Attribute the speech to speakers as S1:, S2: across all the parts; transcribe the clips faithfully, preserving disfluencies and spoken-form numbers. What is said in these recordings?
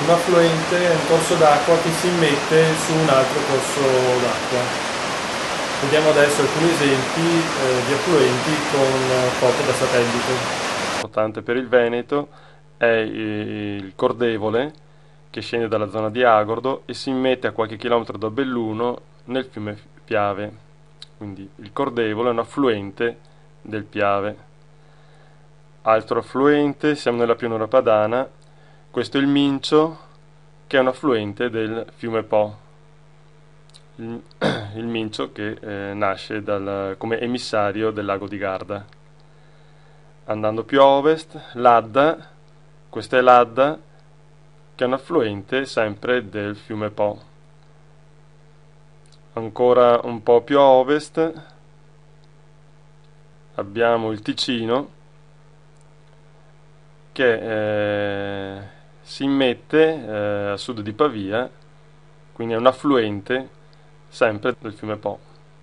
S1: un affluente, un corso d'acqua che si immette su un altro corso d'acqua. Vediamo adesso alcuni esempi eh, di affluenti con foto da satellite. Importante per il Veneto è il Cordevole, che scende dalla zona di Agordo e si immette a qualche chilometro da Belluno nel fiume Piave. Quindi il Cordevole è un affluente del Piave. Altro affluente, siamo nella pianura padana, questo è il Mincio, che è un affluente del fiume Po. Il, il Mincio che eh, nasce dal, come emissario del lago di Garda. Andando più a ovest, l'Adda, questa è l'Adda, che è un affluente sempre del fiume Po. Ancora un po' più a ovest abbiamo il Ticino, che eh, si immette eh, a sud di Pavia, quindi è un affluente sempre del fiume Po.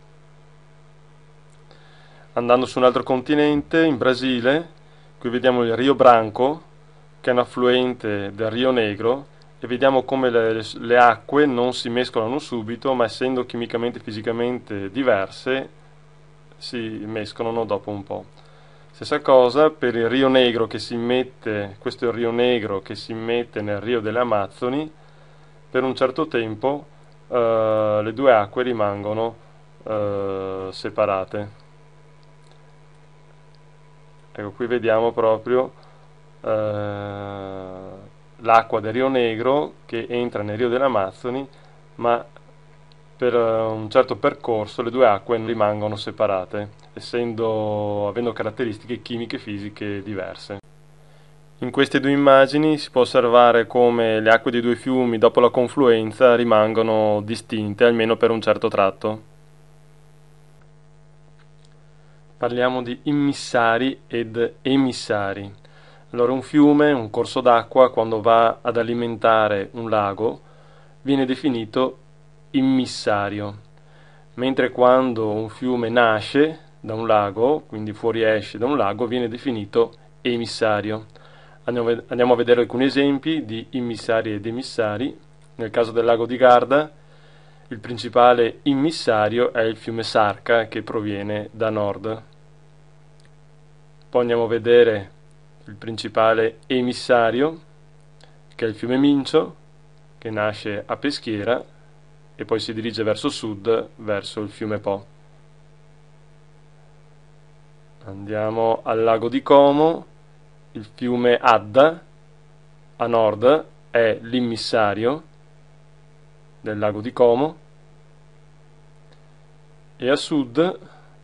S1: Andando su un altro continente, in Brasile, qui vediamo il Rio Branco, che è un affluente del Rio Negro, e vediamo come le, le acque non si mescolano subito, ma essendo chimicamente e fisicamente diverse, si mescolano dopo un po'. Stessa cosa per il Rio Negro che si immette, questo è il Rio Negro che si immette nel Rio delle Amazzoni, per un certo tempo eh, le due acque rimangono eh, separate. Ecco, qui vediamo proprio eh, l'acqua del Rio Negro che entra nel Rio delle Amazzoni, ma per un certo percorso le due acque rimangono separate, essendo, avendo caratteristiche chimiche e fisiche diverse. In queste due immagini si può osservare come le acque dei due fiumi dopo la confluenza rimangono distinte, almeno per un certo tratto. Parliamo di immissari ed emissari. Allora, un fiume, un corso d'acqua, quando va ad alimentare un lago, viene definito immissario, mentre quando un fiume nasce da un lago, quindi fuoriesce da un lago, viene definito emissario. Andiamo, andiamo a vedere alcuni esempi di immissari ed emissari. Nel caso del lago di Garda, il principale immissario è il fiume Sarca, che proviene da nord. Poi andiamo a vedere il principale emissario, che è il fiume Mincio, che nasce a Peschiera e poi si dirige verso sud, verso il fiume Po. Andiamo al lago di Como, il fiume Adda, a nord è l'immissario del lago di Como, e a sud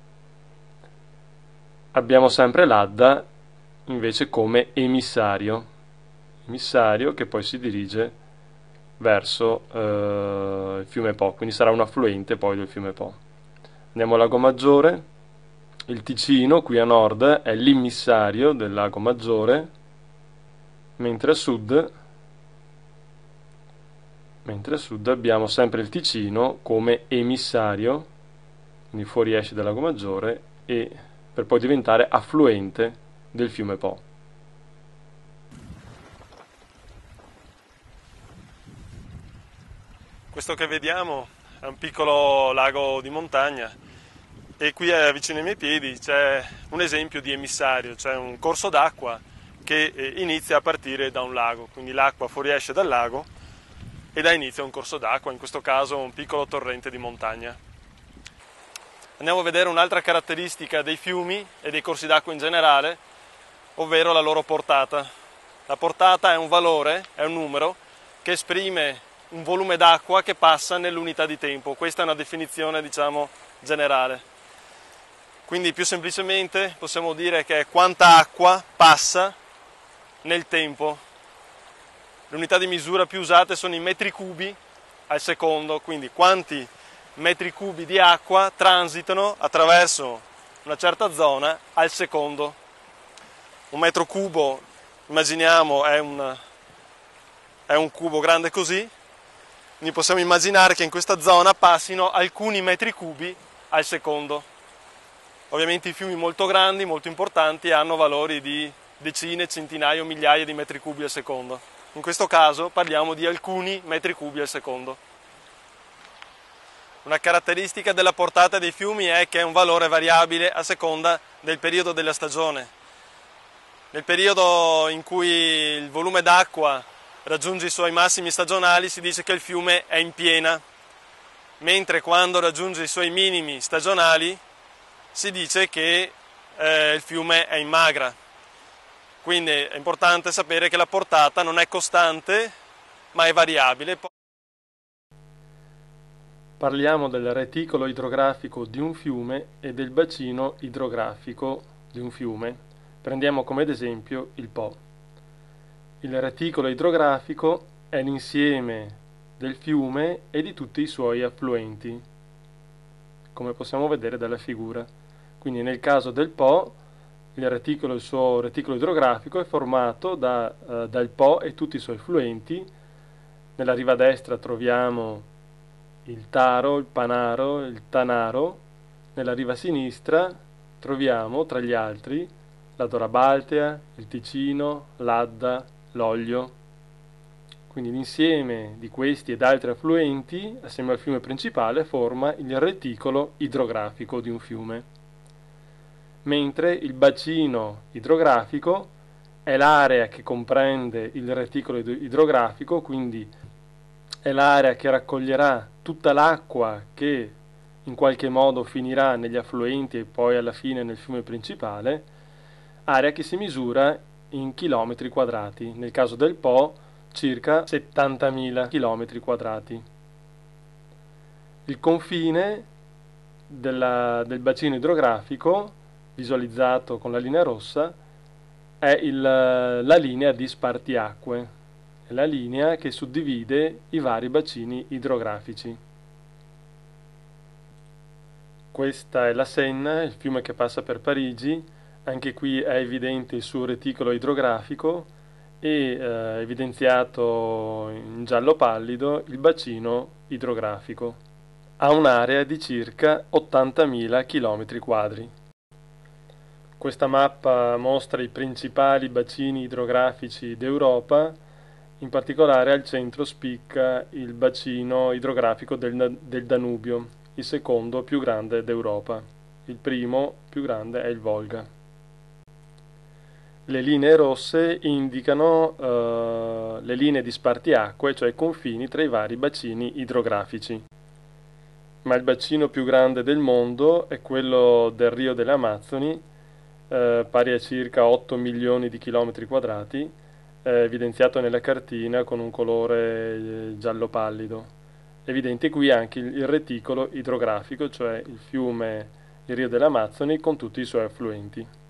S1: abbiamo sempre l'Adda invece come emissario, emissario che poi si dirige verso eh, il fiume Po, quindi sarà un affluente poi del fiume Po. Andiamo al Lago Maggiore, il Ticino qui a nord è l'immissario del Lago Maggiore, mentre a sud mentre a sud abbiamo sempre il Ticino come emissario, quindi fuoriesce dal Lago Maggiore, e per poi diventare affluente del fiume Po. Questo che vediamo è un piccolo lago di montagna e qui vicino ai miei piedi c'è un esempio di emissario, cioè un corso d'acqua che inizia a partire da un lago, quindi l'acqua fuoriesce dal lago e dà inizio a un corso d'acqua, in questo caso un piccolo torrente di montagna. Andiamo a vedere un'altra caratteristica dei fiumi e dei corsi d'acqua in generale, ovvero la loro portata. La portata è un valore, è un numero, che esprime un volume d'acqua che passa nell'unità di tempo. Questa è una definizione, diciamo, generale. Quindi più semplicemente possiamo dire che è quanta acqua passa nel tempo. L'unità di misura più usate sono i metri cubi al secondo, quindi quanti metri cubi di acqua transitano attraverso una certa zona al secondo. Un metro cubo, immaginiamo, è un, è un cubo grande così, quindi possiamo immaginare che in questa zona passino alcuni metri cubi al secondo. Ovviamente i fiumi molto grandi, molto importanti, hanno valori di decine, centinaia o migliaia di metri cubi al secondo. In questo caso parliamo di alcuni metri cubi al secondo. Una caratteristica della portata dei fiumi è che è un valore variabile a seconda del periodo della stagione. Nel periodo in cui il volume d'acqua raggiunge i suoi massimi stagionali si dice che il fiume è in piena, mentre quando raggiunge i suoi minimi stagionali si dice che eh, il fiume è in magra. Quindi è importante sapere che la portata non è costante, ma è variabile.
S2: Parliamo del reticolo idrografico di un fiume e del bacino idrografico di un fiume. Prendiamo come esempio il Po. Il reticolo idrografico è l'insieme del fiume e di tutti i suoi affluenti, come possiamo vedere dalla figura. Quindi nel caso del Po, il reticolo, il suo reticolo idrografico è formato da, eh, dal Po e tutti i suoi affluenti. Nella riva destra troviamo il Taro, il Panaro, il Tanaro. Nella riva sinistra troviamo, tra gli altri, la Dora Baltea, il Ticino, l'Adda, l'Oglio. Quindi l'insieme di questi ed altri affluenti, assieme al fiume principale, forma il reticolo idrografico di un fiume. Mentre il bacino idrografico è l'area che comprende il reticolo idrografico, quindi è l'area che raccoglierà tutta l'acqua che in qualche modo finirà negli affluenti e poi alla fine nel fiume principale, area che si misura in chilometri quadrati, nel caso del Po circa settantamila chilometri quadrati. Il confine della, del bacino idrografico, visualizzato con la linea rossa, è il, la linea di spartiacque, è la linea che suddivide i vari bacini idrografici. Questa è la Senna, il fiume che passa per Parigi. Anche qui è evidente il suo reticolo idrografico e eh, evidenziato in giallo pallido il bacino idrografico. Ha un'area di circa ottantamila chilometri quadri. Questa mappa mostra i principali bacini idrografici d'Europa, in particolare al centro spicca il bacino idrografico del, del Danubio, il secondo più grande d'Europa. Il primo più grande è il Volga. Le linee rosse indicano eh, le linee di spartiacque, cioè i confini tra i vari bacini idrografici. Ma il bacino più grande del mondo è quello del Rio delle Amazzoni, Eh, pari a circa otto milioni di chilometri quadrati, eh, evidenziato nella cartina con un colore eh, giallo pallido. Evidente qui anche il, il reticolo idrografico, cioè il fiume, il Rio delle Amazzoni con tutti i suoi affluenti.